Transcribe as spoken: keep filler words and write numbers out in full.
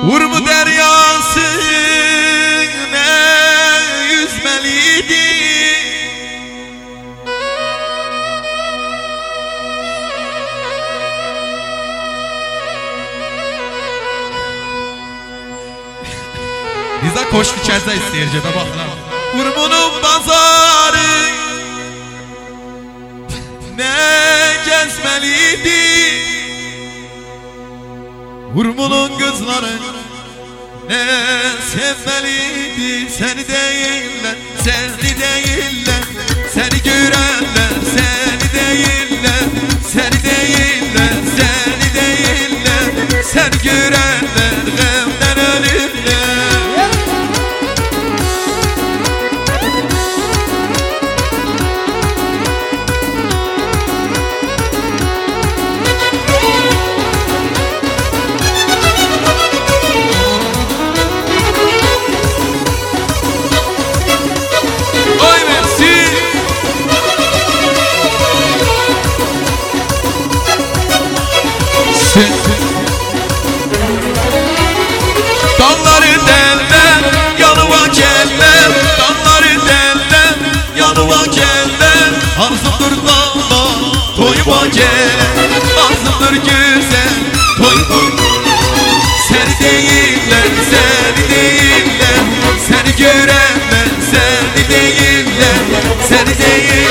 Urmu deryası ne yüzmeliydi. Riza koşku içeride isteyeceğim bakla. Urmunun pazarı ne gezmeliydi. Urmunun kızları ne sevmeliydi. Seni değiller, seni değiller, seni görenler seni değiller, seni değiller, seni değiller, seni görenler gamden ölürler. Dalları derler, yanıma geller. Dalları derler, yanıma geller. Arzumdur dağla, toyuma gel. Arzumdur güzel, toyuma. Seni değiller, seni değiller, seni görenler seni değiller, seni değiller.